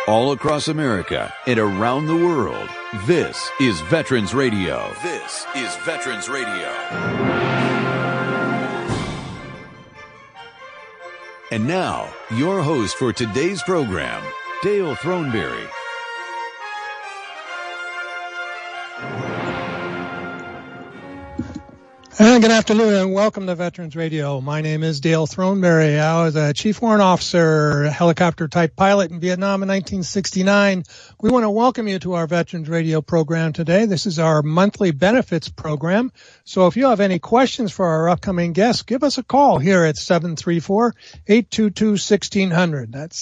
All across America and around the world, this is Veterans Radio. This is Veterans Radio. And now, your host for today's program, Dale Throneberry. And good afternoon and welcome to Veterans Radio. My name is Dale Throneberry. I was a Chief Warrant Officer, helicopter type pilot in Vietnam in 1969. We want to welcome you to our Veterans Radio program today. This is our monthly benefits program. So if you have any questions for our upcoming guests, give us a call here at 734-822-1600. That's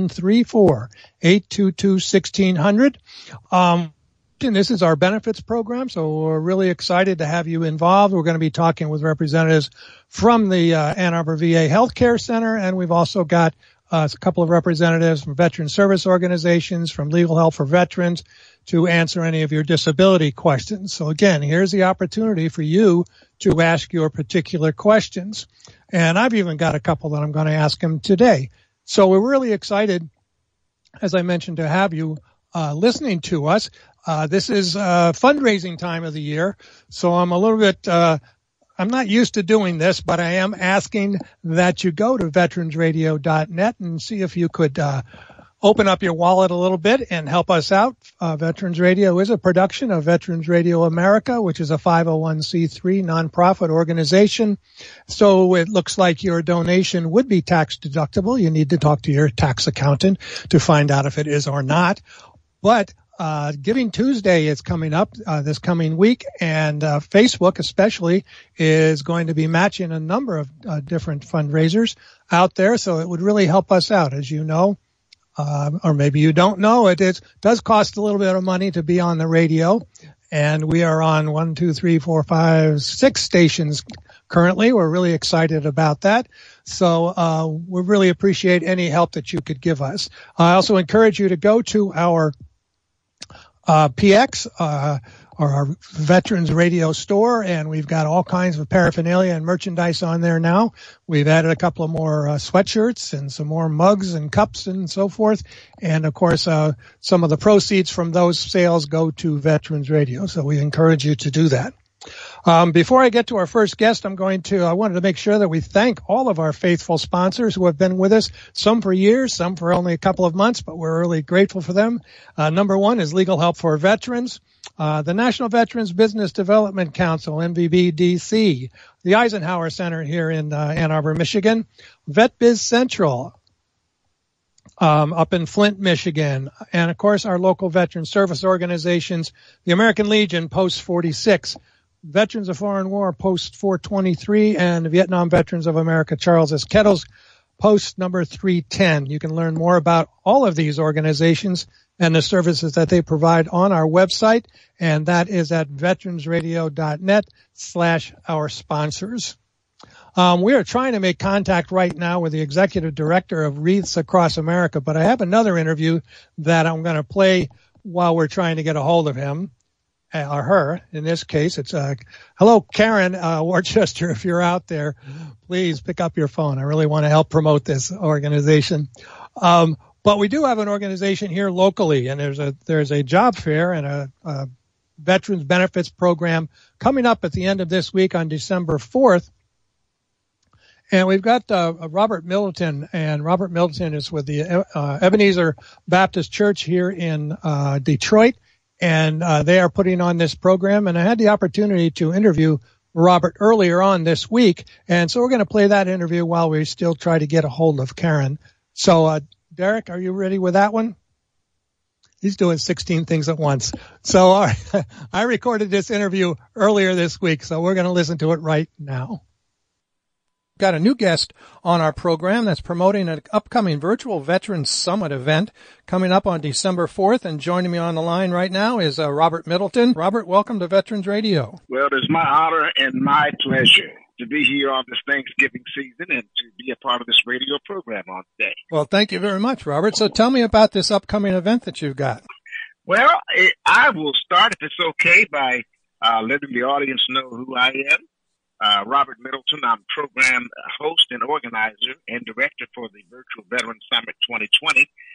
734-822-1600. And this is our benefits program, so we're really excited to have you involved. We're going to be talking with representatives from the Ann Arbor VA Healthcare Center, and we've also got a couple of representatives from veteran service organizations, from Legal Help for Veterans, to answer any of your disability questions. So again, here's the opportunity for you to ask your particular questions. And I've even got a couple that I'm going to ask them today. So we're really excited, as I mentioned, to have you listening to us. This is fundraising time of the year, so I'm a little bit, I'm not used to doing this, but I am asking that you go to veteransradio.net and see if you could open up your wallet a little bit and help us out. Veterans Radio is a production of Veterans Radio America, which is a 501c3 nonprofit organization. So it looks like your donation would be tax deductible. You need to talk to your tax accountant to find out if it is or not. But Giving Tuesday is coming up this coming week, and Facebook especially is going to be matching a number of different fundraisers out there, so it would really help us out. As you know, or maybe you don't know, it does cost a little bit of money to be on the radio, and we are on 1, 2, 3, 4, 5, 6 stations currently. We're really excited about that. So we really appreciate any help that you could give us. I also encourage you to go to our PX, or our Veterans Radio store, and we've got all kinds of paraphernalia and merchandise on there now. We've added a couple of more sweatshirts and some more mugs and cups and so forth. And of course, some of the proceeds from those sales go to Veterans Radio. So we encourage you to do that. Before I get to our first guest, I wanted to make sure that we thank all of our faithful sponsors who have been with us, some for years, some for only a couple of months, but we're really grateful for them. Number one is Legal Help for Veterans, the National Veterans Business Development Council, NVBDC, the Eisenhower Center here in Ann Arbor, Michigan, VetBiz Central, up in Flint, Michigan, and of course our local veteran service organizations, the American Legion, Post 46, Veterans of Foreign War, Post 423, and the Vietnam Veterans of America, Charles S. Kettles, Post number 310. You can learn more about all of these organizations and the services that they provide on our website, and that is at veteransradio.net/our sponsors. We are trying to make contact right now with the executive director of Wreaths Across America, but I have another interview that I'm going to play while we're trying to get a hold of him. Or her, in this case. It's hello, Karen Worcester, if you're out there, please pick up your phone. I really want to help promote this organization. But we do have an organization here locally, and there's a job fair and a veterans benefits program coming up at the end of this week on December 4th. And we've got Robert Middleton, and Robert Middleton is with the Ebenezer Baptist Church here in Detroit. And they are putting on this program, and I had the opportunity to interview Robert earlier on this week, and so we're going to play that interview while we still try to get a hold of Karen. So, Derek, are you ready with that one? He's doing 16 things at once. So I recorded this interview earlier this week, so we're going to listen to it right now. Got a new guest on our program that's promoting an upcoming virtual Veterans Summit event coming up on December 4th. And joining me on the line right now is Robert Middleton. Robert, welcome to Veterans Radio. Well, it's my honor and my pleasure to be here on this Thanksgiving season and to be a part of this radio program on today. Well, thank you very much, Robert. So tell me about this upcoming event that you've got. Well, I will start, if it's okay, by letting the audience know who I am. Robert Middleton. I'm program host and organizer and director for the Virtual Veterans Summit 2020.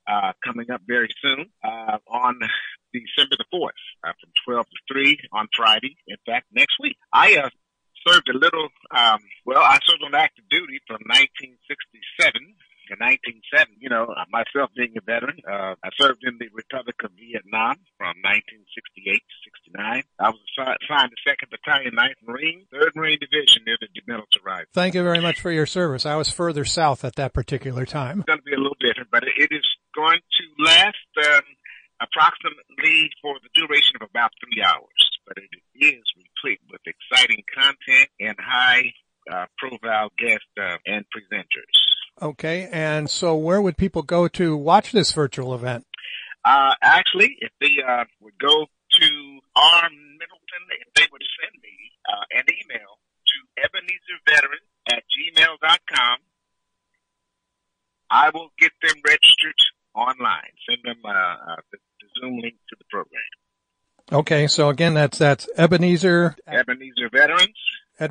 coming up very soon on December the 4th from 12 to 3 on Friday. In fact, next week. I served a little, I served on active duty from 1967 to 1970. You know, myself being a veteran, I served in the Republic of Vietnam from 1968 to 69. I was assigned to 2nd Battalion, 9th Marine, 3rd Marine Division near the demilitarized Rise. Thank you very much for your service. I was further south at that particular time. It's going to be a little different, but it is going to last approximately for the duration of about 3 hours. But it is replete with exciting content and high profile guests and presenters. Okay, and so where would people go to watch this virtual event? Actually, if they would go to R. Middleton, if they would send me an email to EbenezerVeteran@gmail.com, I will get them registered online. Send them the Zoom link to the program. Okay, so again, that's Ebenezer. EbenezerVeterans.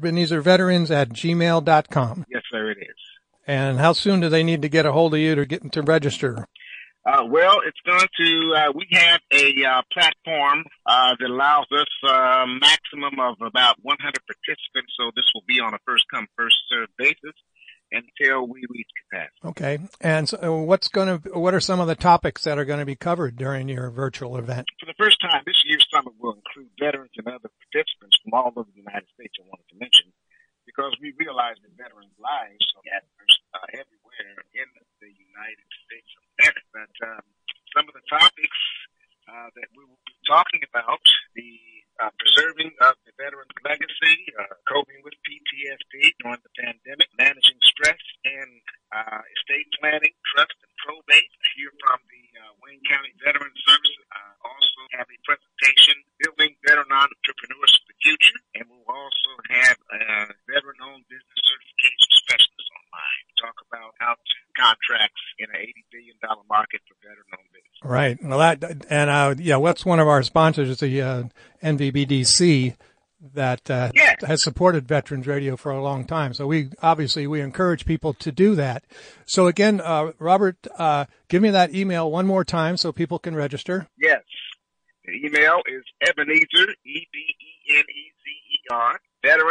EbenezerVeterans@gmail.com. Yes, sir, it is. And how soon do they need to get a hold of you to get to register? Well, it's going to, we have a platform that allows us a maximum of about 100 participants, so this will be on a first-come, first-served basis until we reach capacity. Okay. And so what are some of the topics that are going to be covered during your virtual event? For the first time, this year's summit will include veterans and other participants from all over the United States, I wanted to mention, because we realize that veterans' lives are everywhere in the United States of America. But some of the topics that we will be talking about, the preserving of the veteran's legacy, coping with PTSD during the pandemic, managing stress and estate planning, trust and probate. Hear from the Wayne County Veteran Services. Also have a presentation, Building Veteran Entrepreneurs for the Future, and we'll also have a veteran-owned business certification specialist online. Talk about how to contracts in an $80 billion market for veteran-owned business. Right. Well, what's one of our sponsors is the NVBDC that has supported Veterans Radio for a long time. So we encourage people to do that. So again, Robert, give me that email one more time so people can register. Yes. The email is Ebenezer, EBENEZER,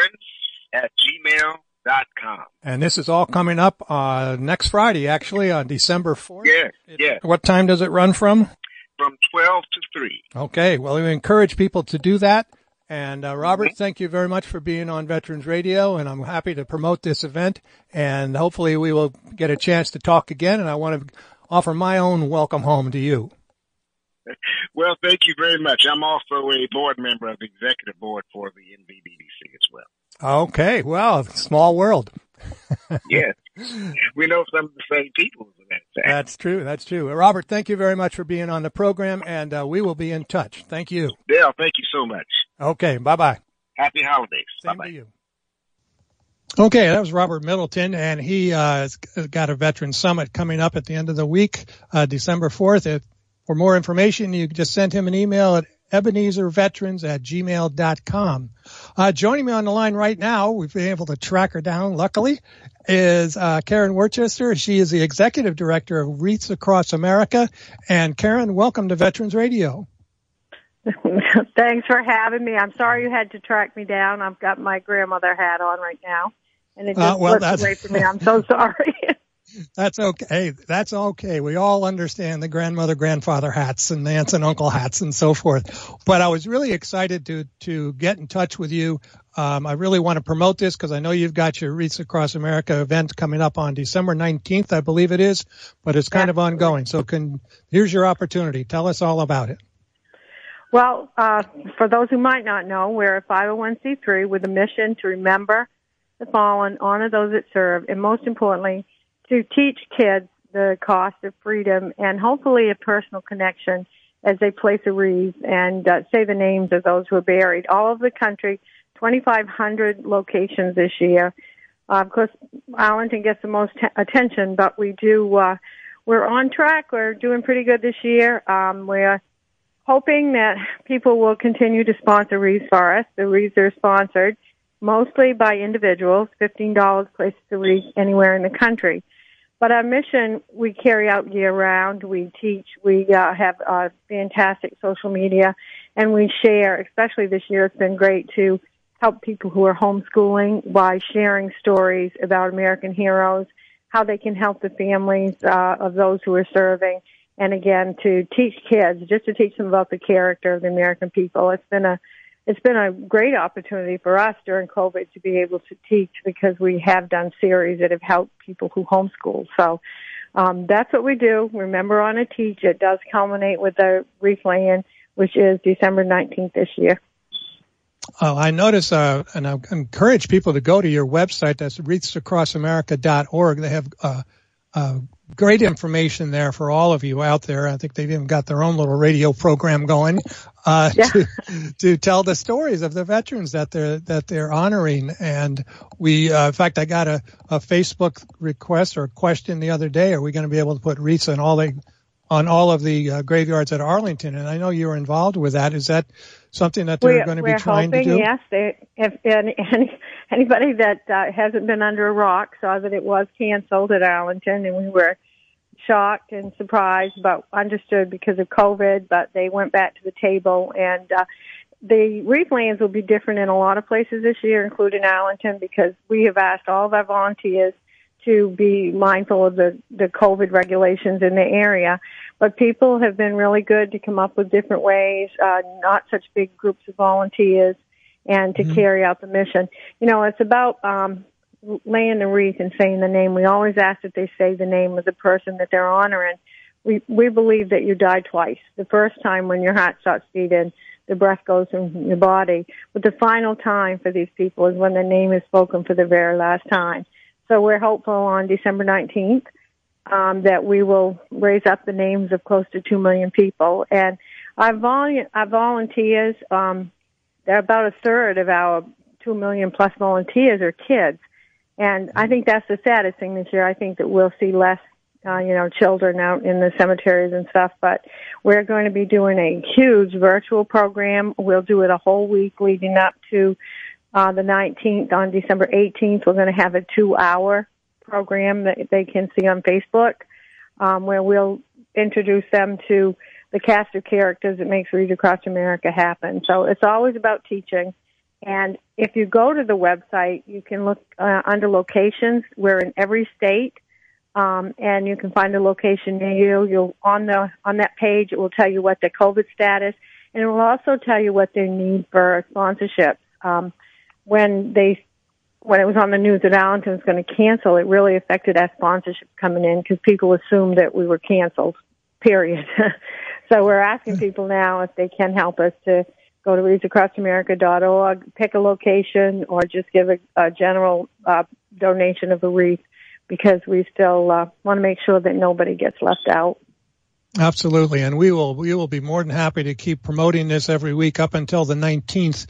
veterans@gmail.com. And this is all coming up next Friday, actually, on December 4th. Yes. What time does it run from? From 12 to 3. Okay. Well, we encourage people to do that. And Robert, thank you very much for being on Veterans Radio, and I'm happy to promote this event. And hopefully we will get a chance to talk again, and I want to offer my own welcome home to you. Well, thank you very much. I'm also a board member of the executive board for the NVBDC as well. Okay. Well, small world. Yes. We know some of the same people. That's true. That's true. Robert, thank you very much for being on the program, and we will be in touch. Thank you. Dale, thank you so much. Okay. Bye-bye. Happy holidays. Same Bye-bye. to you. Okay, that was Robert Middleton, and he has got a Veteran Summit coming up at the end of the week, December 4th. For more information, you can just send him an email at EbenezerVeterans@gmail.com. Joining me on the line right now, we've been able to track her down, luckily, is Karen Worcester. She is the Executive Director of Wreaths Across America. And Karen, welcome to Veterans Radio. Thanks for having me. I'm sorry you had to track me down. I've got my grandmother hat on right now, and it just slipped away from me. I'm so sorry. That's okay. That's okay. We all understand the grandmother, grandfather hats and aunts and uncle hats and so forth. But I was really excited to get in touch with you. I really want to promote this because I know you've got your Wreaths Across America event coming up on December 19th, I believe it is, but it's kind of ongoing. So here's your opportunity. Tell us all about it. Well, for those who might not know, we're a 501c3 with a mission to remember the fallen, honor those that serve, and most importantly, to teach kids the cost of freedom and hopefully a personal connection as they place a wreath and say the names of those who are buried. All over the country, 2,500 locations this year. Of course, Arlington gets the most attention, but we do, we're on track. We're doing pretty good this year. We're hoping that people will continue to sponsor wreaths for us. The wreaths are sponsored mostly by individuals. $15 places a wreath anywhere in the country. But our mission, we carry out year-round. We teach. We have fantastic social media, and we share. Especially this year, it's been great to help people who are homeschooling by sharing stories about American heroes, how they can help the families of those who are serving, and again, to teach kids, just to teach them about the character of the American people. It's been a great opportunity for us during COVID to be able to teach, because we have done series that have helped people who homeschool. So that's what we do. Remember on a Teach. It does culminate with the Wreath Laying, which is December 19th this year. I notice, and I encourage people to go to your website. That's wreathsacrossamerica.org. They have great information there for all of you out there. I think they've even got their own little radio program going to tell the stories of the veterans that they're honoring. And we, in fact, I got a Facebook request or question the other day. Are we going to be able to put wreaths on all of the graveyards at Arlington? And I know you're involved with that. Is that something that they're going to be trying to do? Yes. If anybody that hasn't been under a rock saw that it was canceled at Arlington, and we were shocked and surprised, but understood because of COVID, but they went back to the table. And the wreath layings will be different in a lot of places this year, including Arlington, because we have asked all of our volunteers to be mindful of the COVID regulations in the area. But people have been really good to come up with different ways, not such big groups of volunteers, and to carry out the mission. You know, it's about laying the wreath and saying the name. We always ask that they say the name of the person that they're honoring. We believe that you die twice. The first time when your heart starts beating, the breath goes from your body. But the final time for these people is when their name is spoken for the very last time. So we're hopeful on December 19th that we will raise up the names of close to 2 million people. And our volunteers, they're about a third of our 2 million plus volunteers are kids. And I think that's the saddest thing this year. I think that we'll see less, children out in the cemeteries and stuff. But we're going to be doing a huge virtual program. We'll do it a whole week leading up to the 19th. On December 18th, we're going to have a 2-hour program that they can see on Facebook, where we'll introduce them to the cast of characters that makes Read Across America happen. So it's always about teaching. And if you go to the website, you can look under locations. We're in every state, and you can find a location near you. You'll on that page, it will tell you what the COVID status, and it will also tell you what they need for sponsorship. When it was on the news that Arlington was going to cancel, it really affected our sponsorship coming in because people assumed that we were canceled, period. So we're asking people now if they can help us to go to wreathsacrossamerica.org, pick a location, or just give a general donation of a wreath, because we still want to make sure that nobody gets left out. Absolutely, and we will be more than happy to keep promoting this every week up until the 19th.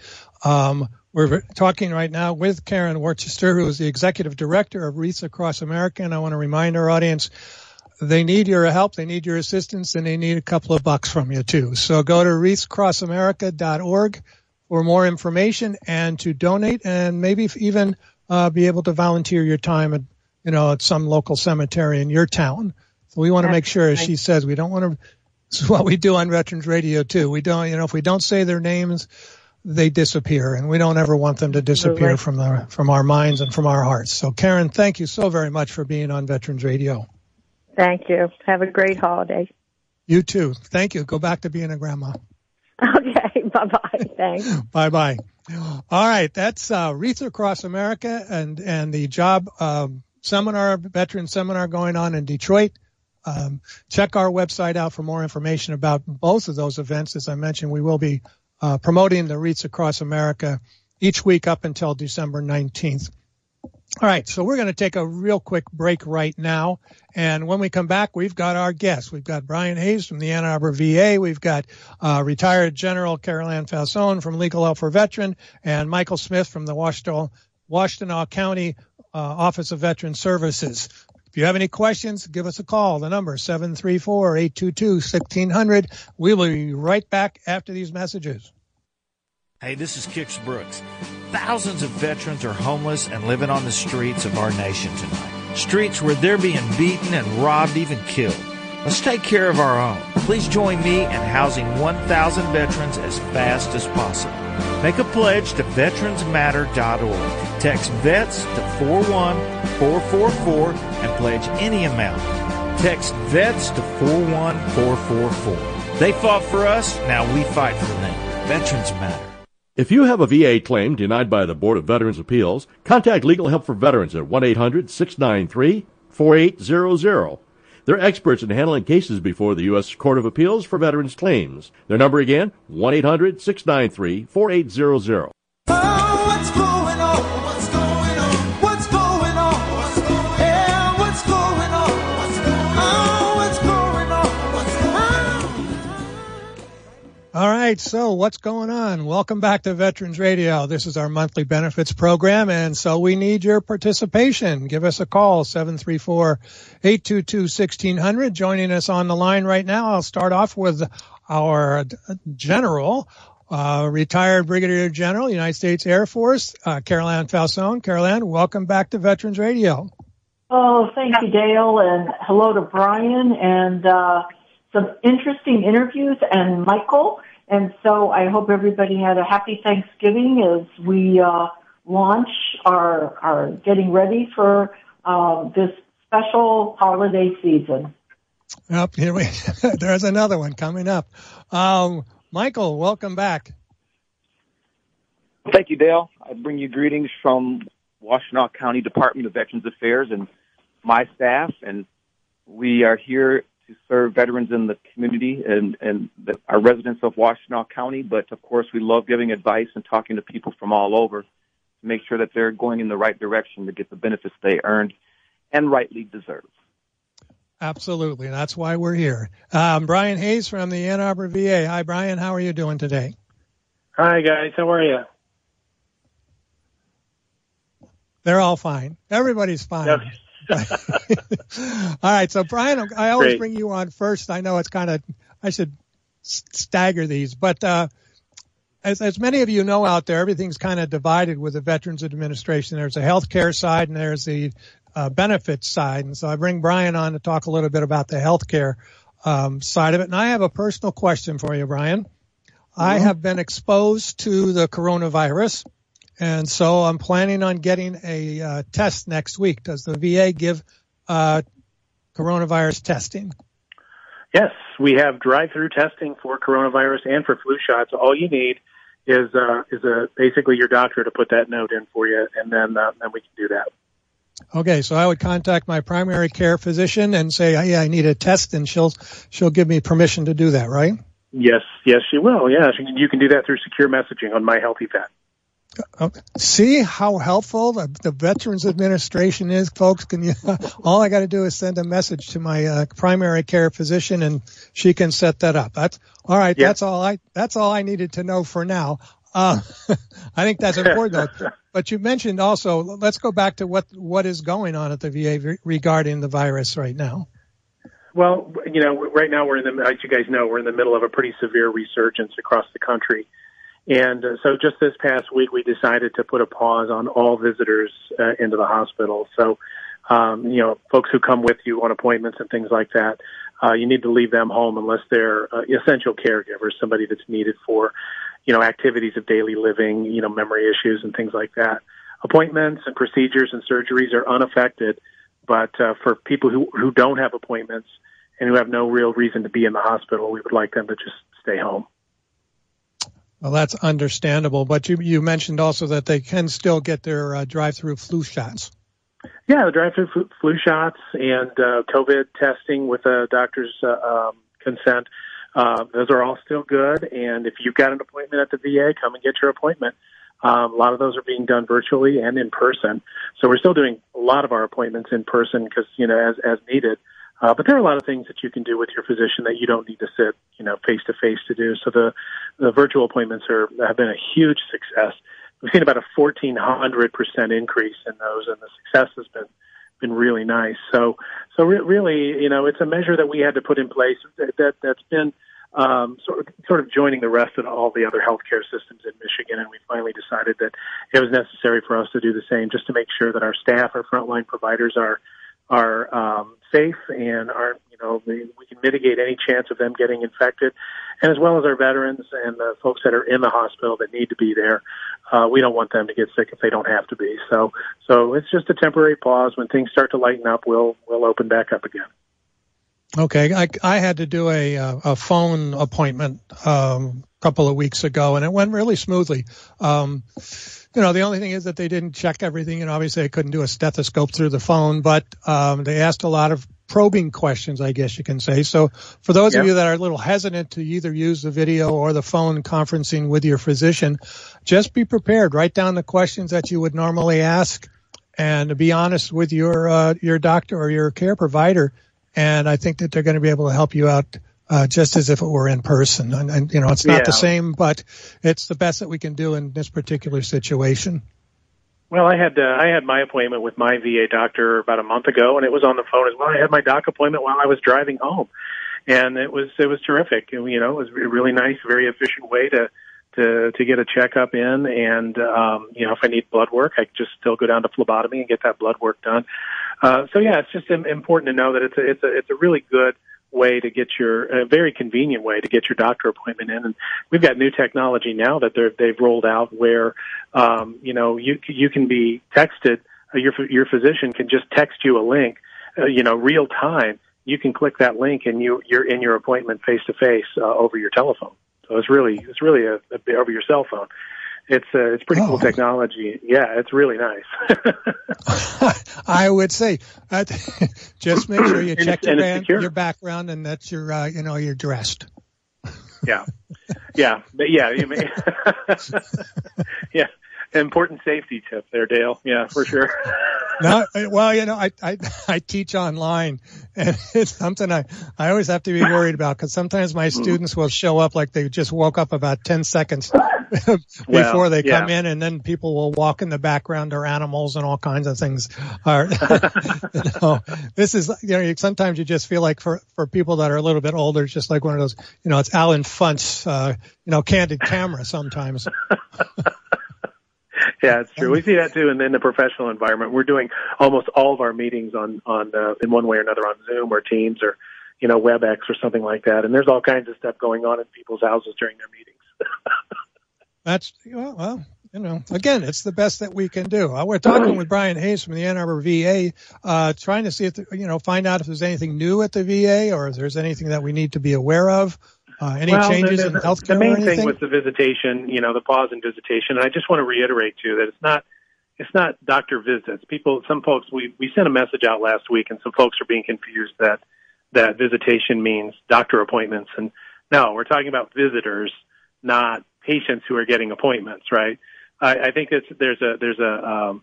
We're talking right now with Karen Worcester, who is the Executive Director of Wreaths Across America, and I want to remind our audience, they need your help, they need your assistance, and they need a couple of bucks from you too. So go to wreathsacrossamerica.org for more information and to donate, and maybe even be able to volunteer your time at some local cemetery in your town. So we want to make sure, as she says, we don't want to. This is what we do on Veterans Radio too. We don't, if we don't say their names, they disappear, and we don't ever want them to disappear from our minds and from our hearts. So Karen, thank you so very much for being on Veterans Radio. Thank you. Have a great holiday. You too. Thank you. Go back to being a grandma. Okay. Bye-bye. Thanks. Bye-bye. All right. That's Wreaths Across America and the job veteran seminar going on in Detroit. Check our website out for more information about both of those events. As I mentioned, we will be promoting the Wreaths Across America each week up until December 19th. All right, so we're going to take a real quick break right now, and when we come back, we've got our guests. We've got Brian Hayes from the Ann Arbor VA. We've got retired General Carol Ann Falzone from Legal Help for Veteran, and Michael Smith from the Washtenaw County Office of Veteran Services. If you have any questions, give us a call. The number is 734-822-1600. We will be right back after these messages. Hey, this is Kix Brooks. Thousands of veterans are homeless and living on the streets of our nation tonight. Streets where they're being beaten and robbed, even killed. Let's take care of our own. Please join me in housing 1,000 veterans as fast as possible. Make a pledge to veteransmatter.org. Text VETS to 41444 and pledge any amount. Text VETS to 41444. They fought for us, now we fight for them. Veterans Matter. If you have a VA claim denied by the Board of Veterans' Appeals, contact Legal Help for Veterans at 1-800-693-4800. They're experts in handling cases before the U.S. Court of Appeals for Veterans Claims. Their number again, 1-800-693-4800. Oh, what's going on? What's going on? What's going on? What's going on? Yeah, what's going on? What's going on? What's going on? What's going on? All right, so what's going on? Welcome back to Veterans Radio. This is our monthly benefits program, and so we need your participation. Give us a call, 734-822-1600. Joining us on the line right now, I'll start off with our general, retired Brigadier General, United States Air Force, Carol Ann Falzone. Carol Ann, welcome back to Veterans Radio. Oh, thank you, Dale, and hello to Brian, and some interesting interviews, and Michael. And so I hope everybody had a happy Thanksgiving as we launch our getting ready for this special holiday season. Yep, there's another one coming up. Michael, welcome back. Thank you, Dale. I bring you greetings from Washtenaw County Department of Veterans Affairs and my staff, and we are here to serve veterans in the community and our residents of Washtenaw County, but of course we love giving advice and talking to people from all over to make sure that they're going in the right direction to get the benefits they earned and rightly deserve. Absolutely. That's why we're here. Brian Hayes from the Ann Arbor VA. Hi, Brian. How are you doing today? Hi, guys. How are you? They're all fine. Everybody's fine. Yep. All right. So, Brian, I always bring you on first. I know it's kind of, I should stagger these, but as many of you know out there, everything's kind of divided with the Veterans Administration. There's a healthcare side and there's the benefits side. And so I bring Brian on to talk a little bit about the healthcare side of it. And I have a personal question for you, Brian. Mm-hmm. I have been exposed to the coronavirus, and so I'm planning on getting a test next week. Does the VA give coronavirus testing? Yes, we have drive-through testing for coronavirus and for flu shots. All you need is basically your doctor to put that note in for you, and then we can do that. Okay, so I would contact my primary care physician and say, "Hey, I need a test," and she'll give me permission to do that, right? Yes, she will. Yeah, you can do that through secure messaging on My Healthy Vet. See how helpful the Veterans Administration is, folks. All I got to do is send a message to my primary care physician, and she can set that up. That's all right. Yeah. That's all I needed to know for now. I think that's important, though. But you mentioned also, let's go back to what is going on at the VA regarding the virus right now. Well, right now as you guys know, we're in the middle of a pretty severe resurgence across the country. And so just this past week, we decided to put a pause on all visitors into the hospital. So, folks who come with you on appointments and things like that, you need to leave them home unless they're essential caregivers, somebody that's needed for, activities of daily living, memory issues and things like that. Appointments and procedures and surgeries are unaffected, but for people who don't have appointments and who have no real reason to be in the hospital, we would like them to just stay home. Well, that's understandable, but you mentioned also that they can still get their drive-through flu shots. Yeah, the drive-through flu shots and COVID testing with a doctor's consent, those are all still good. And if you've got an appointment at the VA, come and get your appointment. A lot of those are being done virtually and in person. So we're still doing a lot of our appointments in person because, as needed. But there are a lot of things that you can do with your physician that you don't need to sit, face to face to do. So the virtual appointments have been a huge success. We've seen about a 1,400% increase in those, and the success has been really nice. So really, it's a measure that we had to put in place that's been sort of joining the rest of all the other healthcare systems in Michigan, and we finally decided that it was necessary for us to do the same, just to make sure that our staff, our frontline providers, are safe and we can mitigate any chance of them getting infected, and as well as our veterans and the folks that are in the hospital that need to be there. We don't want them to get sick if they don't have to be. So it's just a temporary pause. When things start to lighten up, we'll open back up again. Okay, I had to do a phone appointment a couple of weeks ago, and it went really smoothly. The only thing is that they didn't check everything, and obviously I couldn't do a stethoscope through the phone, but they asked a lot of probing questions, I guess you can say. So for those of you that are a little hesitant to either use the video or the phone conferencing with your physician, just be prepared. Write down the questions that you would normally ask, and be honest with your doctor or your care provider. And I think that they're going to be able to help you out just as if it were in person. And it's not the same, but it's the best that we can do in this particular situation. Well, I had my appointment with my VA doctor about a month ago, and it was on the phone as well. I had my doc appointment while I was driving home, and it was terrific. It was a really nice, very efficient way to get a checkup in, and if I need blood work, I can just still go down to phlebotomy and get that blood work done. It's just important to know that it's a really good way to get a very convenient way to get your doctor appointment in. And we've got new technology now that they've rolled out where, you can be texted, your physician can just text you a link, real time. You can click that link and you're in your appointment face to face over your telephone. So it's really a over your cell phone. It's pretty cool technology. Yeah, it's really nice. I would say just make sure you check your background and that you're dressed. Yeah. Important safety tip there, Dale. Yeah, for sure. No, well, I teach online, and it's something I always have to be worried about, because sometimes my students will show up like they just woke up about 10 seconds before they come in, and then people will walk in the background, or animals and all kinds of things. This is, sometimes you just feel like for people that are a little bit older, it's just like one of those, it's Alan Funt's, candid camera sometimes. Yeah, it's true. We see that too, and in the professional environment, we're doing almost all of our meetings on in one way or another on Zoom or Teams or WebEx or something like that. And there's all kinds of stuff going on in people's houses during their meetings. That's again, it's the best that we can do. We're talking with Brian Hayes from the Ann Arbor VA, trying to see if find out if there's anything new at the VA or if there's anything that we need to be aware of. Any changes in healthcare? The main thing was the visitation, the pause in visitation. And I just want to reiterate too that it's not doctor visits. Some folks, we sent a message out last week, and some folks are being confused that visitation means doctor appointments. And no, we're talking about visitors, not patients who are getting appointments, right? I think there's a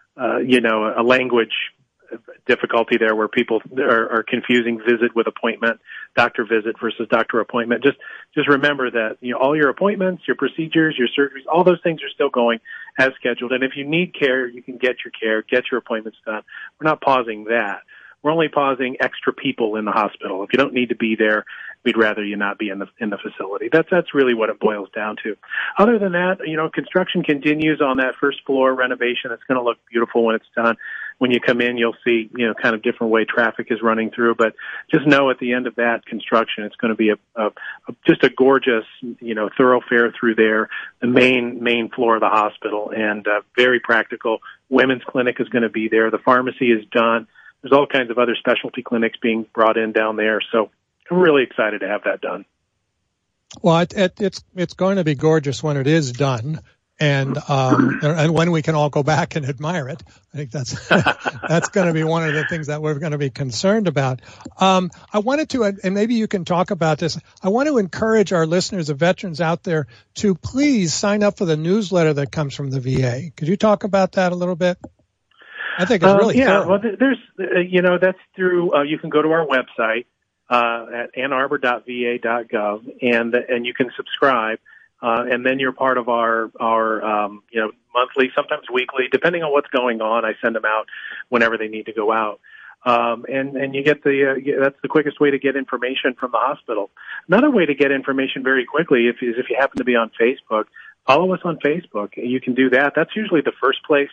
language difficulty there where people are confusing visit with appointment, doctor visit versus doctor appointment. Just remember that all your appointments, your procedures, your surgeries, all those things are still going as scheduled. And if you need care, you can get your care, get your appointments done. We're not pausing that. We're only pausing extra people in the hospital. If you don't need to be there, we'd rather you not be in the facility. That's really what it boils down to. Other than that, construction continues on that first floor renovation. It's going to look beautiful when it's done. When you come in, you'll see, kind of different way traffic is running through. But just know at the end of that construction, it's going to be just a gorgeous, thoroughfare through there, the main floor of the hospital, and very practical. Women's clinic is going to be there. The pharmacy is done. There's all kinds of other specialty clinics being brought in down there. So I'm really excited to have that done. Well, it's going to be gorgeous when it is done. And when we can all go back and admire it. I think that's going to be one of the things that we're going to be concerned about. I wanted to, and maybe you can talk about this. I want to encourage our listeners, the veterans out there, to please sign up for the newsletter that comes from the VA. Could you talk about that a little bit? I think it's really thorough. Well, there's, that's through, you can go to our website, at annarbor.va.gov, and you can subscribe. And then you're part of our monthly, sometimes weekly, depending on what's going on. I send them out whenever they need to go out. And you get that's the quickest way to get information from the hospital. Another way to get information very quickly is if you happen to be on Facebook. Follow us on Facebook. You can do that. That's usually the first place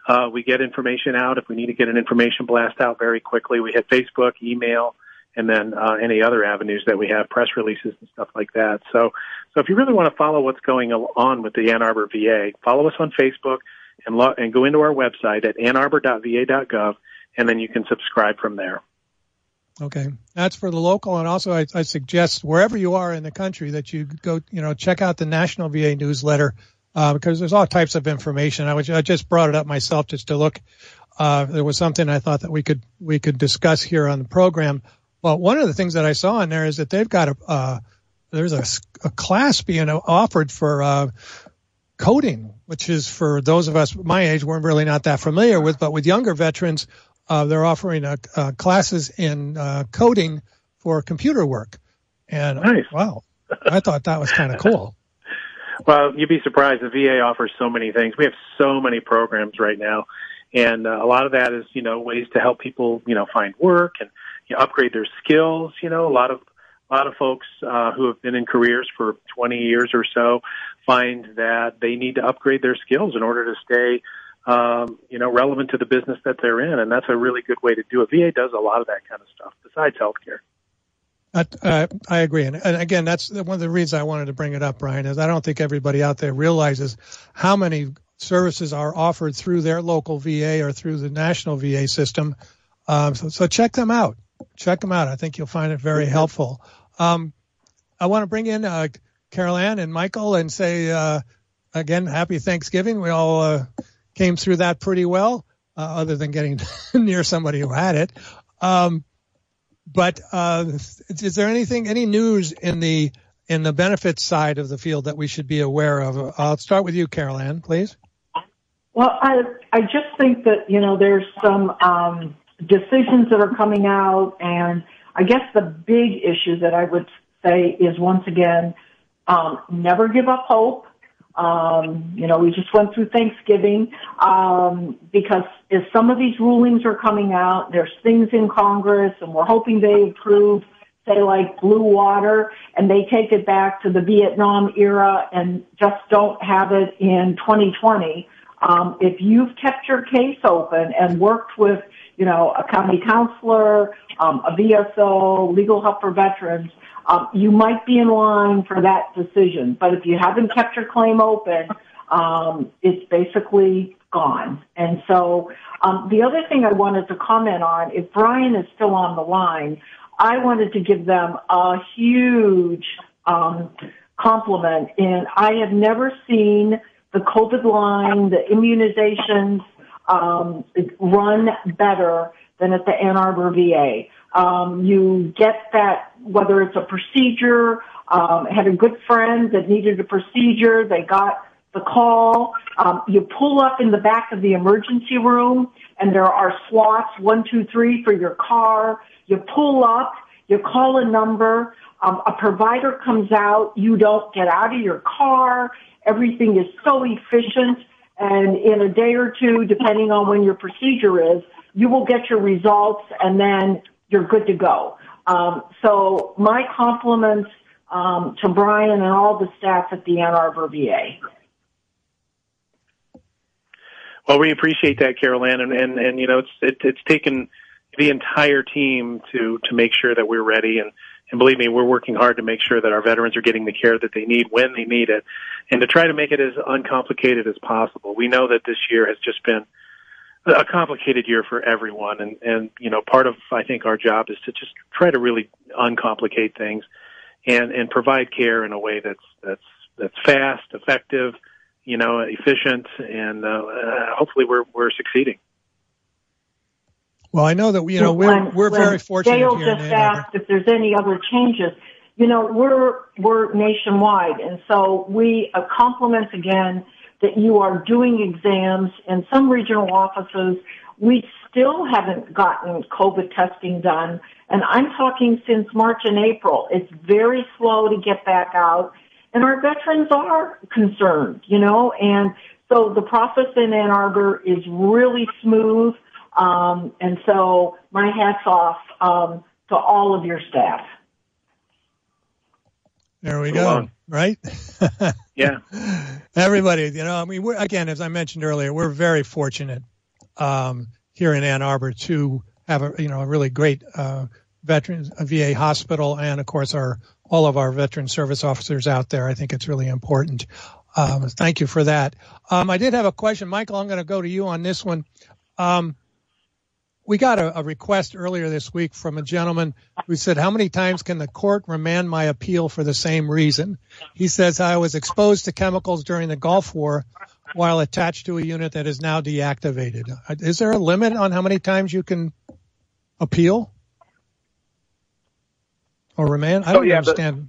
we get information out. If we need to get an information blast out very quickly, we hit Facebook, email, and then any other avenues that we have, press releases and stuff like that. So if you really want to follow what's going on with the Ann Arbor VA, follow us on Facebook and go into our website at annarbor.va.gov, and then you can subscribe from there. Okay. That's for the local. And also I suggest wherever you are in the country that you go, check out the National VA newsletter, because there's all types of information. I just brought it up myself just to look. There was something I thought that we could discuss here on the program. Well, one of the things that I saw in there is that they've got there's a class being offered for coding, which is for those of us my age we're really not that familiar with, but with younger veterans, they're offering classes in coding for computer work. And nice. Wow, I thought that was kind of cool. Well, you'd be surprised. The VA offers so many things. We have so many programs right now, and a lot of that is, ways to help people, find work and upgrade their skills. A lot of folks who have been in careers for 20 years or so find that they need to upgrade their skills in order to stay, relevant to the business that they're in, and that's a really good way to do it. VA does a lot of that kind of stuff besides healthcare. I agree. And again, that's one of the reasons I wanted to bring it up, Brian, is I don't think everybody out there realizes how many services are offered through their local VA or through the national VA system. So check them out. Check them out. I think you'll find it very helpful. I want to bring in Carol Ann and Michael and say, again, happy Thanksgiving. We all came through that pretty well, other than getting near somebody who had it. But is there any news in the benefits side of the field that we should be aware of? I'll start with you, Carol Ann, please. Well, I just think that, there's some decisions that are coming out, and I guess the big issue that I would say is, once again, never give up hope. We just went through Thanksgiving, because if some of these rulings are coming out, there's things in Congress, and we're hoping they approve, say, like blue water, and they take it back to the Vietnam era and just don't have it in 2020. If you've kept your case open and worked with, a county counselor, a VSO, legal help for veterans, you might be in line for that decision. But if you haven't kept your claim open, it's basically gone. And so the other thing I wanted to comment on, if Brian is still on the line, I wanted to give them a huge compliment. And I have never seen the COVID line, the immunizations run better than at the Ann Arbor VA. You get that, whether it's a procedure, had a good friend that needed a procedure, they got the call, you pull up in the back of the emergency room, and there are slots 1, 2, 3 for your car. You pull up, you call a number, a provider comes out, you don't get out of your car, everything is so efficient, and in a day or two, depending on when your procedure is, you will get your results, and then you're good to go. So my compliments to Brian and all the staff at the Ann Arbor VA. Well, we appreciate that, Carol Ann, and it's taken the entire team to make sure that we're ready, and believe me, we're working hard to make sure that our veterans are getting the care that they need when they need it, and to try to make it as uncomplicated as possible. We know that this year has just been a complicated year for everyone, and part of, I think, our job is to just try to really uncomplicate things and provide care in a way that's fast, effective, efficient, and hopefully we're succeeding. Well, I know that we're very fortunate Dale here in just Ann Arbor. asked if there's any other changes. We're nationwide, and so we compliment again that you are doing exams in some regional offices. We still haven't gotten COVID testing done, and I'm talking since March and April. It's very slow to get back out, and our veterans are concerned, and so the process in Ann Arbor is really smooth, and so my hat's off to all of your staff. There we go. Right? Yeah. Everybody, we're, again, as I mentioned earlier, we're very fortunate here in Ann Arbor to have a really great veterans VA hospital, and of course all of our veteran service officers out there. I think it's really important. Thank you for that. I did have a question, Michael. I'm going to go to you on this one. We got a request earlier this week from a gentleman who said, how many times can the court remand my appeal for the same reason? He says, I was exposed to chemicals during the Gulf War while attached to a unit that is now deactivated. Is there a limit on how many times you can appeal or remand? I don't understand.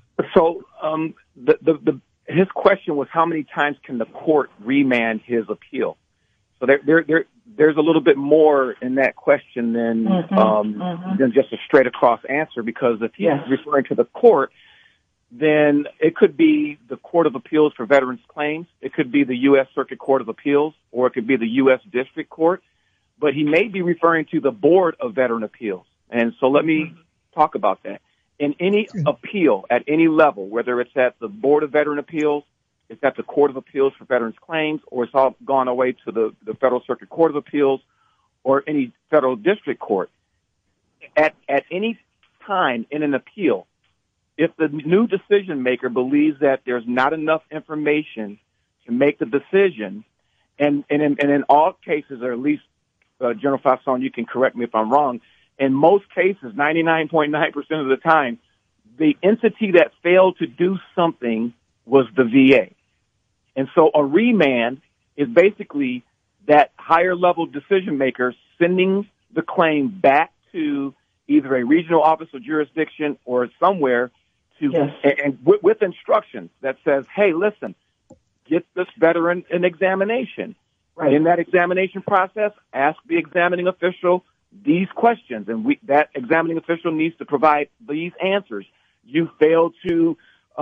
His question was, how many times can the court remand his appeal? So there's a little bit more in that question than just a straight across answer, because if he's referring to the court, then it could be the Court of Appeals for Veterans Claims, it could be the U.S. Circuit Court of Appeals, or it could be the U.S. District Court, but he may be referring to the Board of Veteran Appeals. And so let me talk about that. In any appeal at any level, whether it's at the Board of Veteran Appeals, it's at the Court of Appeals for Veterans Claims, or it's all gone away to the Federal Circuit Court of Appeals or any federal district court. At any time in an appeal, if the new decision maker believes that there's not enough information to make the decision, and in all cases, or at least General Fasson, you can correct me if I'm wrong, in most cases, 99.9% of the time, the entity that failed to do something was the VA. And so a remand is basically that higher level decision maker sending the claim back to either a regional office of jurisdiction or somewhere to, and with instructions that says, hey, listen, get this veteran an examination. Right. In that examination process, ask the examining official these questions, and that examining official needs to provide these answers. You failed to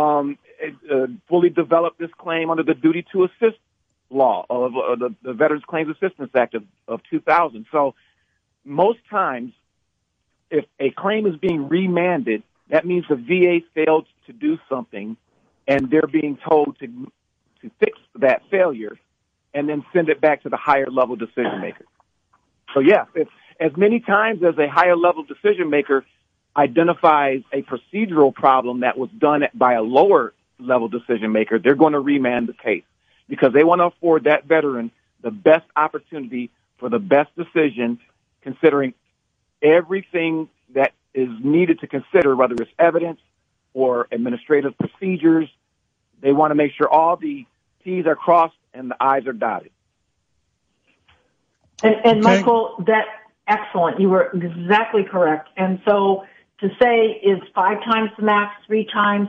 fully develop this claim under the duty to assist law of the Veterans Claims Assistance Act of 2000. So most times, if a claim is being remanded, that means the VA failed to do something, and they're being told to fix that failure and then send it back to the higher level decision maker. So yeah, if as many times as a higher level decision maker identifies a procedural problem that was done by a lower level decision maker, they're going to remand the case because they want to afford that veteran the best opportunity for the best decision, considering everything that is needed to consider, whether it's evidence or administrative procedures. They want to make sure all the T's are crossed and the I's are dotted. And Michael, that's excellent. You were exactly correct. And so to say is 5 times the max, 3 times,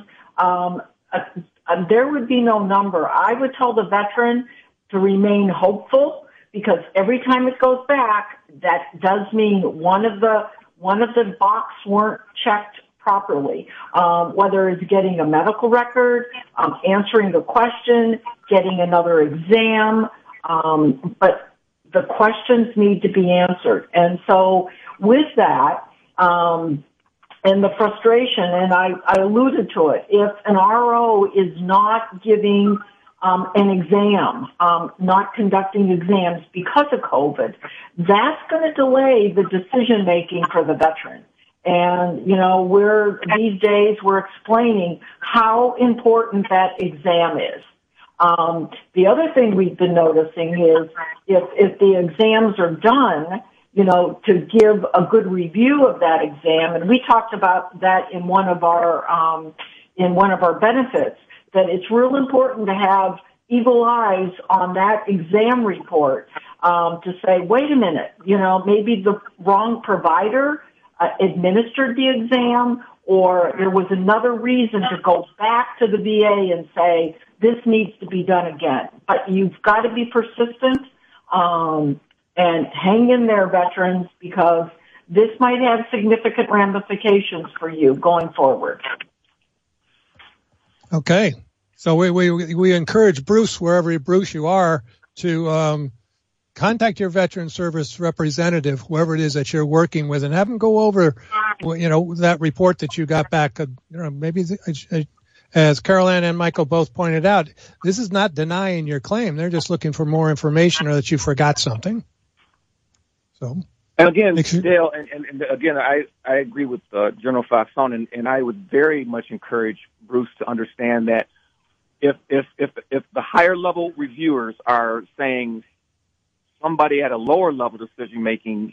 there would be no number. I would tell the veteran to remain hopeful, because every time it goes back, that does mean one of the box weren't checked properly, whether it's getting a medical record, answering the question, getting another exam, but the questions need to be answered. And so with that, and the frustration, and I alluded to it, if an RO is not giving an exam, not conducting exams because of COVID, that's going to delay the decision making for the veteran. And, these days we're explaining how important that exam is. The other thing we've been noticing is if the exams are done, to give a good review of that exam, and we talked about that in one of our benefits, that it's real important to have eagle eyes on that exam report, to say, wait a minute, maybe the wrong provider administered the exam, or there was another reason to go back to the VA and say, this needs to be done again. But you've got to be persistent, and hang in there, veterans, because this might have significant ramifications for you going forward. Okay. So we encourage Bruce, wherever Bruce you are, to contact your veteran service representative, whoever it is that you're working with, and have them go over, that report that you got back. Maybe as Carol Ann and Michael both pointed out, this is not denying your claim. They're just looking for more information or that you forgot something. So, and again, Dale, and again, I agree with General Falcone, and I would very much encourage Bruce to understand that if the higher level reviewers are saying somebody at a lower level decision making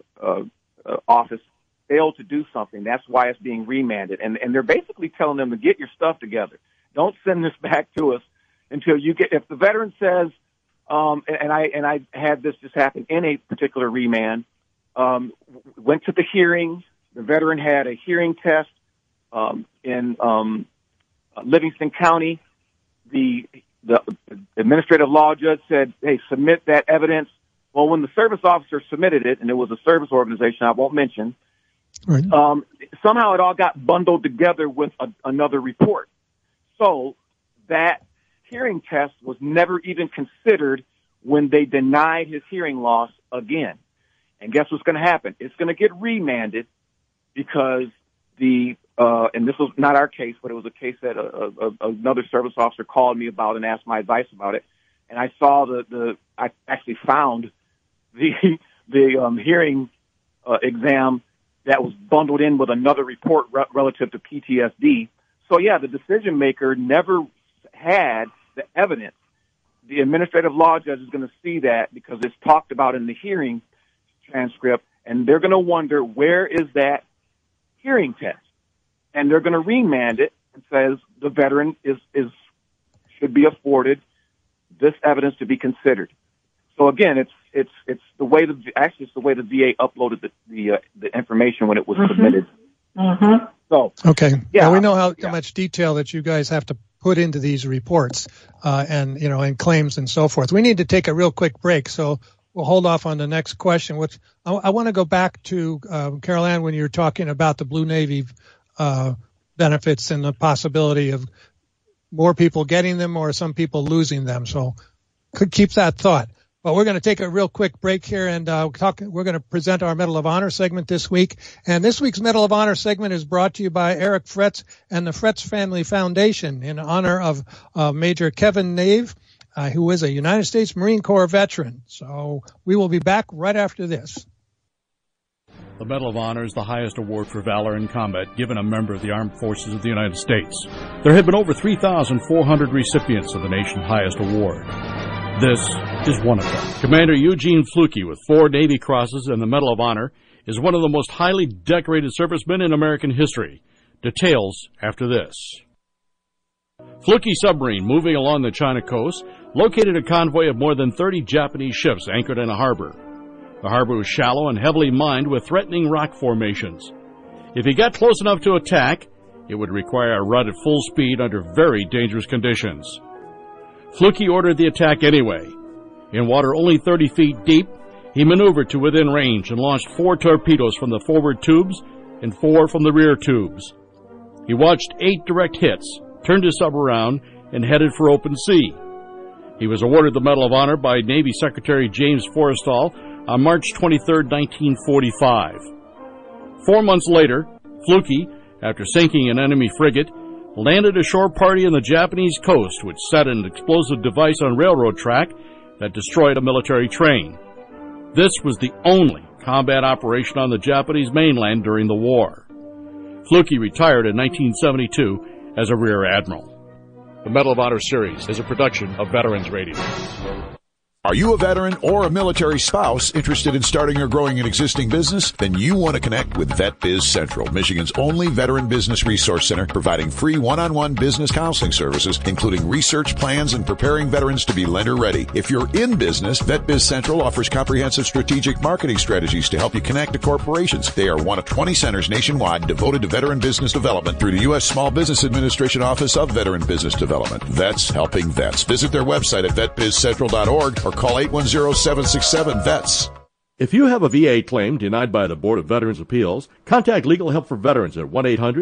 office failed to do something, that's why it's being remanded, and they're basically telling them to get your stuff together. Don't send this back to us until you get. If the veteran says, and I had this just happen in a particular remand. Went to the hearing. The veteran had a hearing test in Livingston County. The administrative law judge said, "Hey, submit that evidence." Well, when the service officer submitted it, and it was a service organization I won't mention, right. Somehow it all got bundled together with another report. So that hearing test was never even considered when they denied his hearing loss again. And guess what's going to happen? It's going to get remanded because and this was not our case, but it was a case that another service officer called me about and asked my advice about it. And I saw I actually found the hearing exam that was bundled in with another report relative to PTSD. So yeah, the decision maker never had the evidence. The administrative law judge is going to see that because it's talked about in the hearing transcript, and they're going to wonder, where is that hearing test? And they're going to remand it and says the veteran should be afforded this evidence to be considered. So again, it's the way the VA uploaded the information when it was submitted. Mm-hmm. So okay, yeah, we know how much detail that you guys have to put into these reports, and claims and so forth. We need to take a real quick break, so we'll hold off on the next question. Which I want to go back to Carol Ann when you were talking about the Blue Navy benefits and the possibility of more people getting them or some people losing them. So could keep that thought. But we're going to take a real quick break here, and we're going to present our Medal of Honor segment this week. And this week's Medal of Honor segment is brought to you by Eric Fretz and the Fretz Family Foundation in honor of Major Kevin Nave, who is a United States Marine Corps veteran. So we will be back right after this. The Medal of Honor is the highest award for valor in combat given a member of the Armed Forces of the United States. There have been over 3,400 recipients of the nation's highest award. This is one of them. Commander Eugene Fluke, with 4 Navy Crosses and the Medal of Honor, is one of the most highly decorated servicemen in American history. Details after this. Fluke submarine, moving along the China coast, located a convoy of more than 30 Japanese ships anchored in a harbor. The harbor was shallow and heavily mined with threatening rock formations. If he got close enough to attack, it would require a run at full speed under very dangerous conditions. Fluke ordered the attack anyway. In water only 30 feet deep, he maneuvered to within range and launched 4 torpedoes from the forward tubes and 4 from the rear tubes. He watched 8 direct hits, turned his sub around, and headed for open sea. He was awarded the Medal of Honor by Navy Secretary James Forrestal on March 23, 1945. 4 months later, Fluke, after sinking an enemy frigate, landed a shore party on the Japanese coast, which set an explosive device on railroad track that destroyed a military train. This was the only combat operation on the Japanese mainland during the war. Fluke retired in 1972 as a Rear Admiral. The Medal of Honor series is a production of Veterans Radio. Are you a veteran or a military spouse interested in starting or growing an existing business? Then you want to connect with VetBiz Central, Michigan's only veteran business resource center, providing free one-on-one business counseling services, including research plans and preparing veterans to be lender ready. If you're in business, VetBiz Central offers comprehensive strategic marketing strategies to help you connect to corporations. They are one of 20 centers nationwide devoted to veteran business development through the U.S. Small Business Administration Office of Veteran Business Development. Vets helping vets. Visit their website at vetbizcentral.org or call 810-767-VETS. If you have a VA claim denied by the Board of Veterans' Appeals, contact Legal Help for Veterans at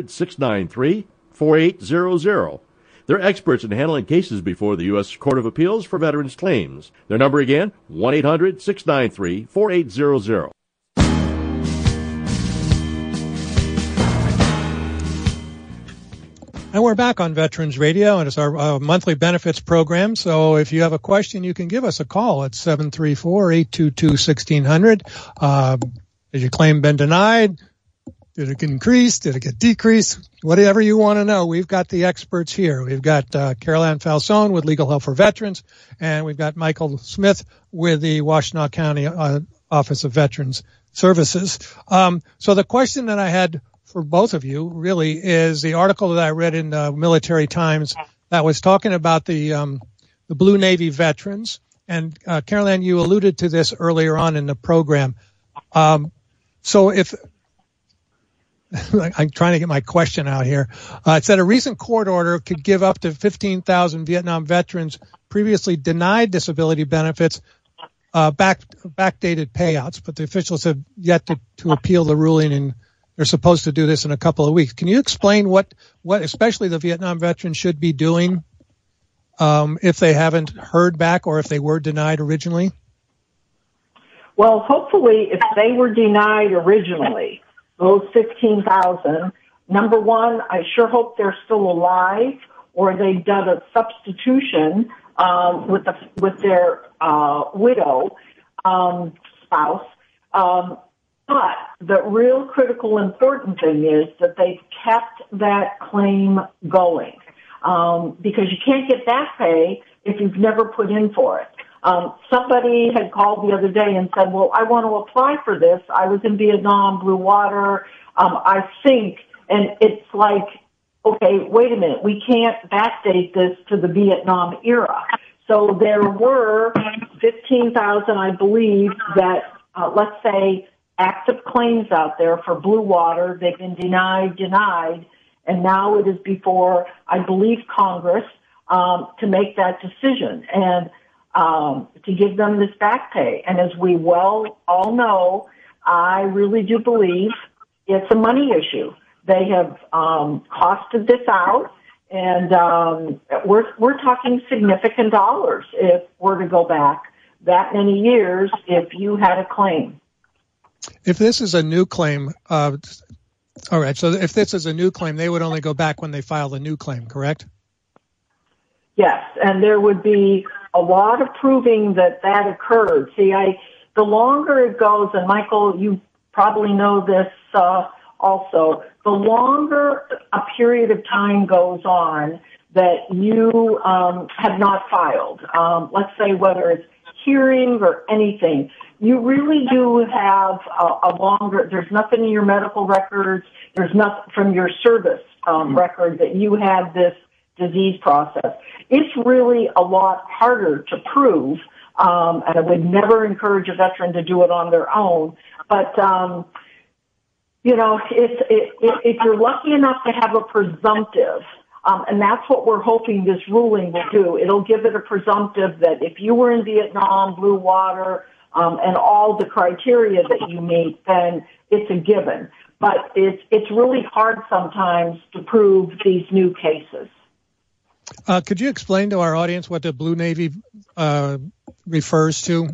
1-800-693-4800. They're experts in handling cases before the U.S. Court of Appeals for Veterans' Claims. Their number again, 1-800-693-4800. And we're back on Veterans Radio, and it's our monthly benefits program. So if you have a question, you can give us a call at 734-822-1600. Has your claim been denied? Did it get increased? Did it get decreased? Whatever you want to know, we've got the experts here. We've got Carol Ann Falzone with Legal Help for Veterans, and we've got Michael Smith with the Washtenaw County Office of Veterans Services. So the question that I had for both of you really is the article that I read in Military Times that was talking about the Blue Navy veterans. And Carol Ann, you alluded to this earlier on in the program. So if I'm trying to get my question out here. It said a recent court order could give up to 15,000 Vietnam veterans previously denied disability benefits backdated payouts, but the officials have yet to appeal the ruling, and they're supposed to do this in a couple of weeks. Can you explain what especially the Vietnam veterans should be doing if they haven't heard back or if they were denied originally? Well, hopefully, if they were denied originally, those 15,000, number one, I sure hope they're still alive, or they've done a substitution with their widow spouse. But the real critical important thing is that they've kept that claim going, because you can't get back pay if you've never put in for it. Somebody had called the other day and said, well, I want to apply for this. I was in Vietnam, Blue Water, I think, and it's like, okay, wait a minute, we can't backdate this to the Vietnam era. So there were 15,000, I believe, that, let's say, active claims out there for Blue Water. They've been denied, and now it is before, I believe, Congress to make that decision and to give them this back pay. And as we well all know, I really do believe it's a money issue. They have costed this out, and we're talking significant dollars if we're to go back that many years if you had a claim. If this is a new claim, all right, so if this is a new claim, they would only go back when they file a new claim, correct? Yes, and there would be a lot of proving that occurred. See, the longer it goes, and Michael, you probably know this also, the longer a period of time goes on that you have not filed, let's say whether it's hearing or anything, you really do have a longer, there's nothing in your medical records, there's nothing from your service record that you have this disease process. It's really a lot harder to prove, and I would never encourage a veteran to do it on their own. But, you know, if you're lucky enough to have a presumptive, and that's what we're hoping this ruling will do, it'll give it a presumptive that if you were in Vietnam, Blue Water, and all the criteria that you meet, then it's a given. But it's really hard sometimes to prove these new cases. Could you explain to our audience what the Blue Navy refers to?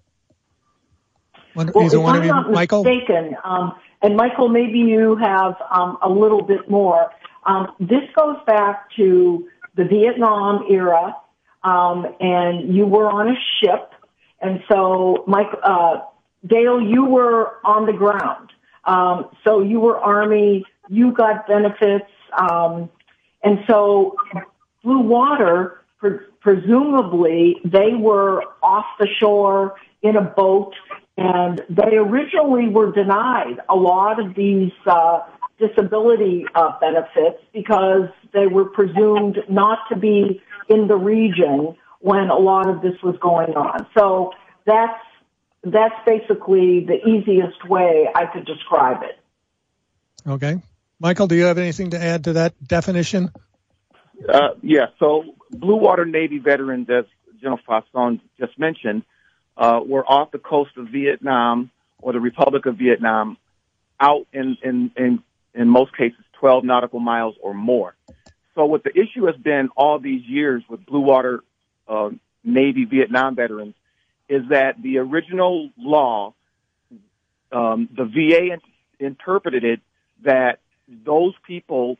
Well, if I'm not mistaken, and Michael, maybe you have a little bit more. This goes back to the Vietnam era, and you were on a ship, and so Dale, you were on the ground, so you were Army, you got benefits, and so Blue Water, presumably, they were off the shore in a boat, and they originally were denied a lot of these disability benefits because they were presumed not to be in the region when a lot of this was going on. So that's basically the easiest way I could describe it. Okay. Michael, do you have anything to add to that definition? Yeah, so Blue Water Navy veterans, as General Falzone just mentioned, were off the coast of Vietnam or the Republic of Vietnam, out in most cases 12 nautical miles or more. So what the issue has been all these years with Blue Water Navy Vietnam veterans is that the original law, the VA interpreted it that those people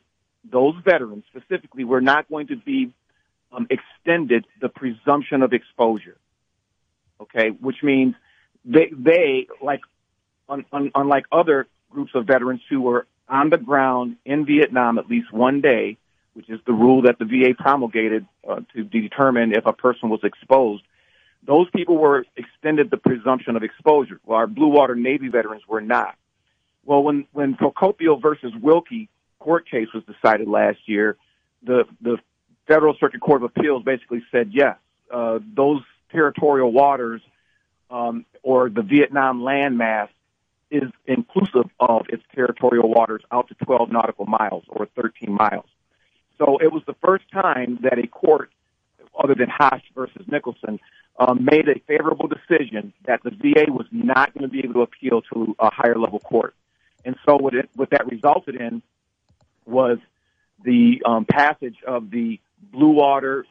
those veterans specifically were not going to be extended the presumption of exposure. Okay, which means they like unlike other groups of veterans who were on the ground in Vietnam at least one day, which is the rule that the VA promulgated to determine if a person was exposed. Those people were extended the presumption of exposure, while our Blue Water Navy veterans were not. Well, when Procopio versus Wilkie court case was decided last year, the Federal Circuit Court of Appeals basically said, yes, those territorial waters or the Vietnam landmass is inclusive of its territorial waters out to 12 nautical miles or 13 miles. So it was the first time that a court, other than Haas versus Nicholson, made a favorable decision that the VA was not going to be able to appeal to a higher level court. And so what that resulted in was the passage of the Blue Water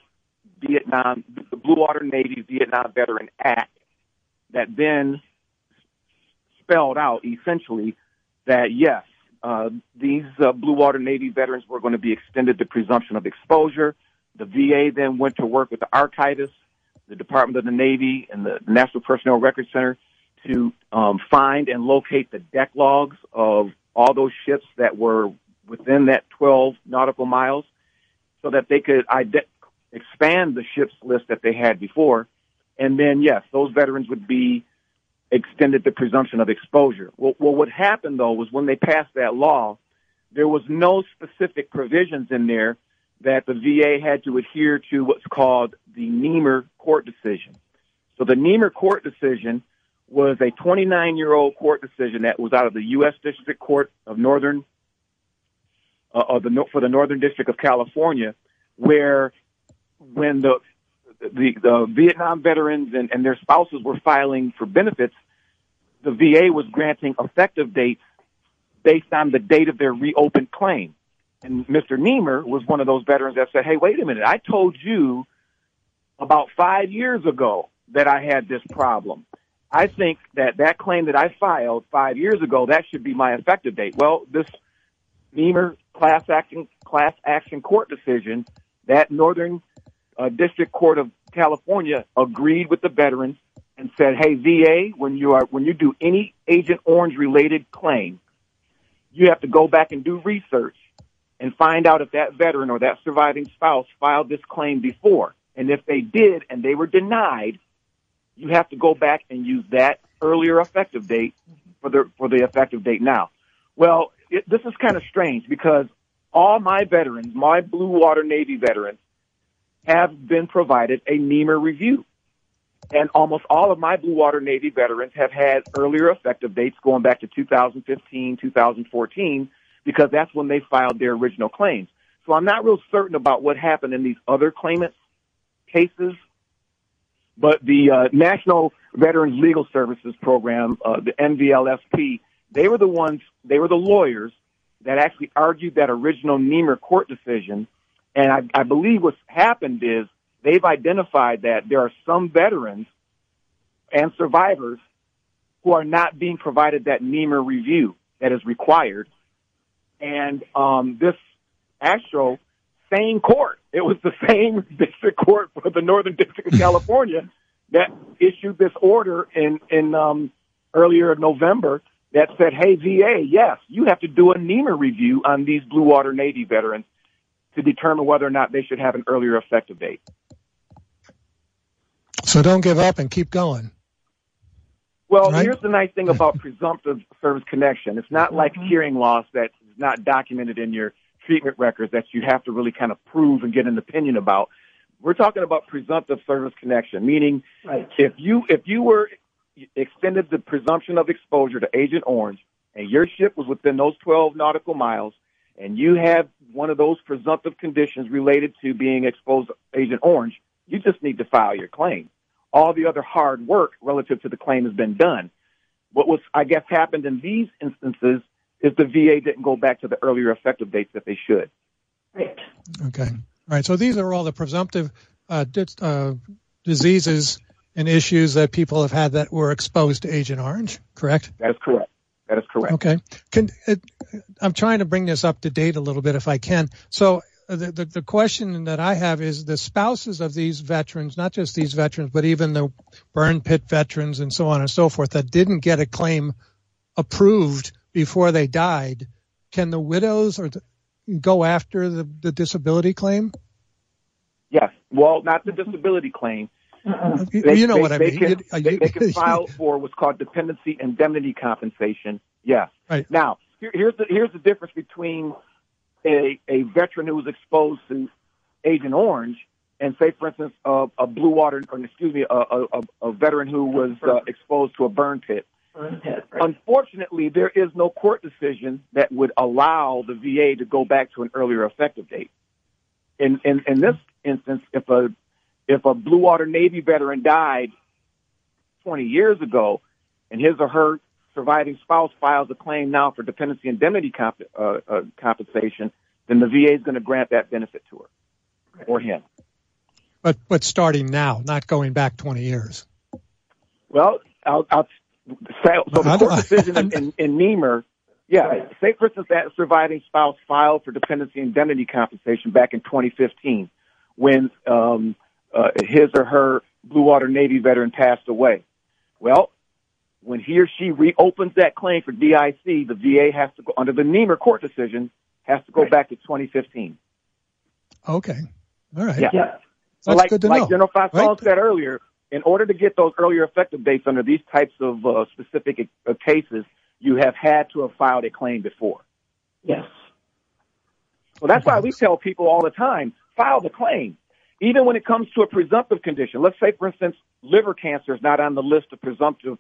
Navy Vietnam Veteran Act that then spelled out essentially that, yes, these Blue Water Navy veterans were going to be extended the presumption of exposure. The VA then went to work with the archivists, the Department of the Navy, and the National Personnel Records Center to find and locate the deck logs of all those ships that were within that 12 nautical miles so that they could expand the ships list that they had before. And then, yes, those veterans would be extended the presumption of exposure. Well, what happened, though, was when they passed that law, there was no specific provisions in there that the VA had to adhere to what's called the Niemer court decision. So the Niemer court decision was a 29-year-old court decision that was out of the U.S. District Court of for the Northern District of California, where when the Vietnam veterans and their spouses were filing for benefits, the VA was granting effective dates based on the date of their reopened claim. And Mr. Niemer was one of those veterans that said, hey, wait a minute, I told you about 5 years ago that I had this problem. I think that claim that I filed 5 years ago, that should be my effective date. Well, this Niemer class action court decision, that Northern District Court of California agreed with the veterans and said, hey, VA, when you do any Agent Orange related claim, you have to go back and do research and find out if that veteran or that surviving spouse filed this claim before. And if they did and they were denied, you have to go back and use that earlier effective date for the effective date now. Well, this is kind of strange because all my veterans, my Blue Water Navy veterans, have been provided a Niemer review. And almost all of my Blue Water Navy veterans have had earlier effective dates going back to 2015, 2014, because that's when they filed their original claims. So I'm not real certain about what happened in these other claimants' cases, but the National Veterans Legal Services Program, the NVLSP, they were the lawyers that actually argued that original Niemer court decision. And I believe what's happened is they've identified that there are some veterans and survivors who are not being provided that Niemer review that is required. And this actual same court, it was the same district court for the Northern District of California that issued this order in earlier November that said, hey, VA, yes, you have to do a Niemer review on these Blue Water Navy veterans to determine whether or not they should have an earlier effective date. So don't give up and keep going. Well, right? Here's the nice thing about presumptive service connection. It's not like hearing loss that is not documented in your treatment records that you have to really kind of prove and get an opinion about. We're talking about presumptive service connection, meaning if you were extended the presumption of exposure to Agent Orange and your ship was within those 12 nautical miles and you have one of those presumptive conditions related to being exposed to Agent Orange, you just need to file your claim. All the other hard work relative to the claim has been done. What was, I guess, happened in these instances is the VA didn't go back to the earlier effective dates that they should. Right. Okay. All right. So these are all the presumptive diseases and issues that people have had that were exposed to Agent Orange, correct? That is correct. That is correct. Okay. I'm trying to bring this up to date a little bit if I can. So the question that I have is the spouses of these veterans, not just these veterans, but even the burn pit veterans and so on and so forth that didn't get a claim approved before they died, can the widows go after the disability claim? Yes. Well, not the disability claim. You know what I mean. They can file for what's called dependency indemnity compensation. Yes. Right. Now, here's the difference between a veteran who was exposed to Agent Orange and, say, for instance, a veteran who was exposed to a burn pit. Right. Unfortunately, there is no court decision that would allow the VA to go back to an earlier effective date. In this instance, if a Blue Water Navy veteran died 20 years ago and his or her surviving spouse files a claim now for dependency indemnity compensation, then the VA is going to grant that benefit to her or him. But starting now, not going back 20 years. Well, so the court decision in Niemer, say for instance that surviving spouse filed for dependency indemnity compensation back in 2015 when his or her Blue Water Navy veteran passed away. Well, when he or she reopens that claim for DIC, the VA has to go, under the Niemer court decision, has to go back to 2015. Okay. All right. Yeah. That's like, good to like know. General Fasson said earlier, in order to get those earlier effective dates under these types of specific cases, you have had to have filed a claim before. Yes. Well, that's why we tell people all the time, file the claim. Even when it comes to a presumptive condition, let's say, for instance, liver cancer is not on the list of presumptive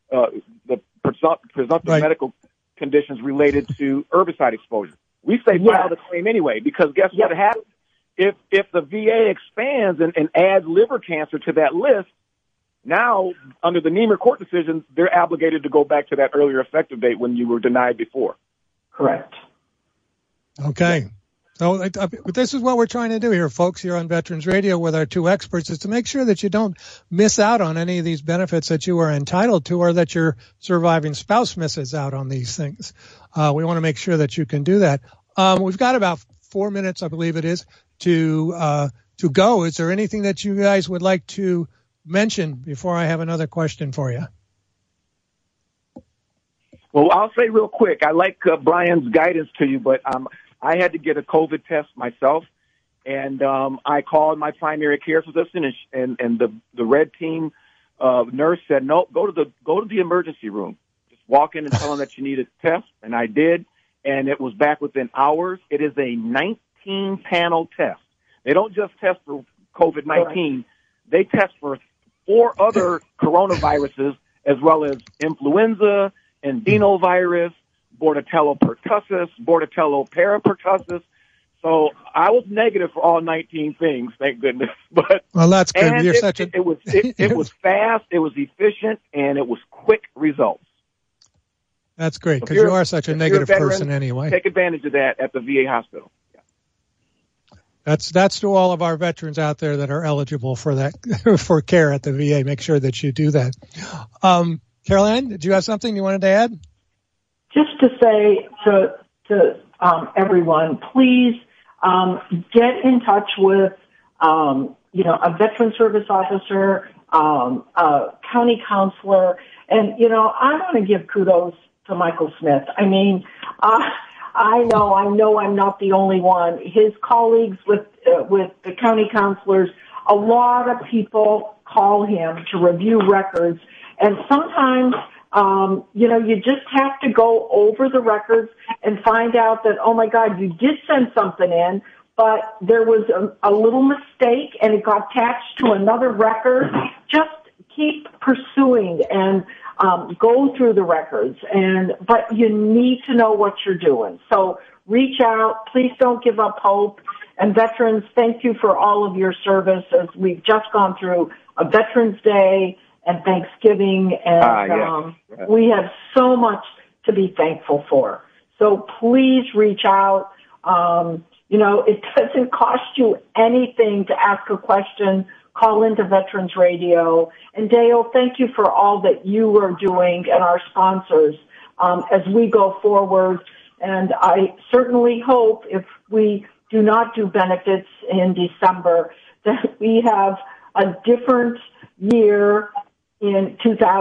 medical conditions related to herbicide exposure. We say file the claim anyway, because guess what happens? If the VA expands and adds liver cancer to that list, now under the Niemer court decision, they're obligated to go back to that earlier effective date when you were denied before. Correct. Okay. So this is what we're trying to do here, folks, here on Veterans Radio with our two experts, is to make sure that you don't miss out on any of these benefits that you are entitled to, or that your surviving spouse misses out on these things. We want to make sure that you can do that. We've got about 4 minutes, I believe it is, to go. Is there anything that you guys would like to mention before I have another question for you? Well, I'll say real quick, I like Brian's guidance to you, but I had to get a COVID test myself, and I called my primary care physician, and the red team nurse said, no, go to the emergency room. Just walk in and tell them that you need a test, and I did, and it was back within hours. It is a 19-panel test. They don't just test for COVID-19. They test for 4 other coronaviruses, as well as influenza, adenovirus, Bordetella pertussis, Bordetella parapertussis. So I was negative for all 19 things, thank goodness. But well, that's good. And it was fast, it was efficient, and it was quick results. That's great, because you are such a negative person anyway. Take advantage of that at the VA hospital. That's to all of our veterans out there that are eligible for that for care at the VA. Make sure that you do that. Caroline, did you have something you wanted to add? Just to say to everyone, please get in touch with a veteran service officer, a county counselor, and I want to give kudos to Michael Smith. I mean, I know I'm not the only one. His colleagues with the county counselors, a lot of people call him to review records, and sometimes you just have to go over the records and find out that, oh my God, you did send something in, but there was a little mistake and it got attached to another record. Just keep pursuing and go through the records, but you need to know what you're doing. So reach out. Please don't give up hope. And veterans, thank you for all of your service, as we've just gone through a Veterans Day and Thanksgiving, and we have so much to be thankful for. So please reach out. It doesn't cost you anything to ask a question. Call into Veterans Radio. And Dale, thank you for all that you are doing, and our sponsors. as we go forward. And I certainly hope if we do not do benefits in December that we have a different year in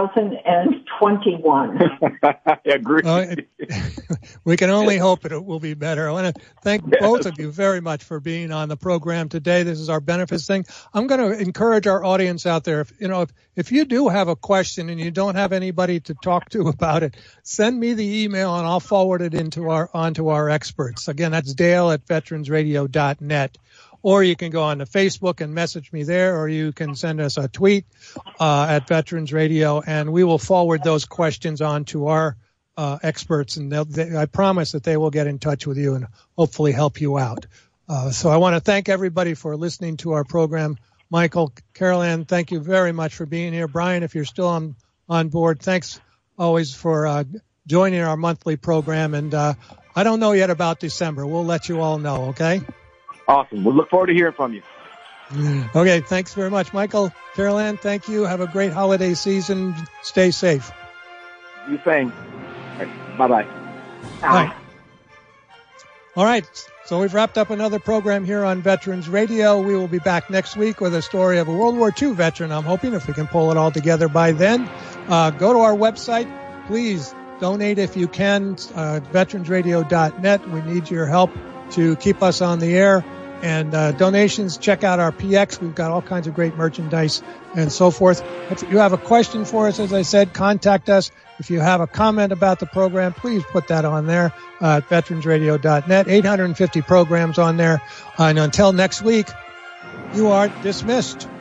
2021. I agree. We can only hope it will be better. I want to thank both of you very much for being on the program today. This is our benefits thing. I'm going to encourage our audience out there. If you do have a question and you don't have anybody to talk to about it, send me the email and I'll forward it onto our experts. Again, that's Dale@veteransradio.net. Or you can go on to Facebook and message me there, or you can send us a tweet at Veterans Radio, and we will forward those questions on to our experts, and I promise that they will get in touch with you and hopefully help you out. So I want to thank everybody for listening to our program. Michael, Carol Ann, thank you very much for being here. Brian, if you're still on board, thanks always for joining our monthly program. And I don't know yet about December. We'll let you all know, okay? Awesome. We'll look forward to hearing from you. Okay, thanks very much, Michael. Carol Ann, thank you. Have a great holiday season. Stay safe. You same. Bye-bye. Bye. All right, so we've wrapped up another program here on Veterans Radio. We will be back next week with a story of a World War II veteran. I'm hoping if we can pull it all together by then. Go to our website. Please donate if you can, veteransradio.net. We need your help to keep us on the air. And donations, check out our PX. We've got all kinds of great merchandise and so forth. If you have a question for us, as I said, contact us. If you have a comment about the program, please put that on there at veteransradio.net. 850 programs on there. And until next week, you are dismissed.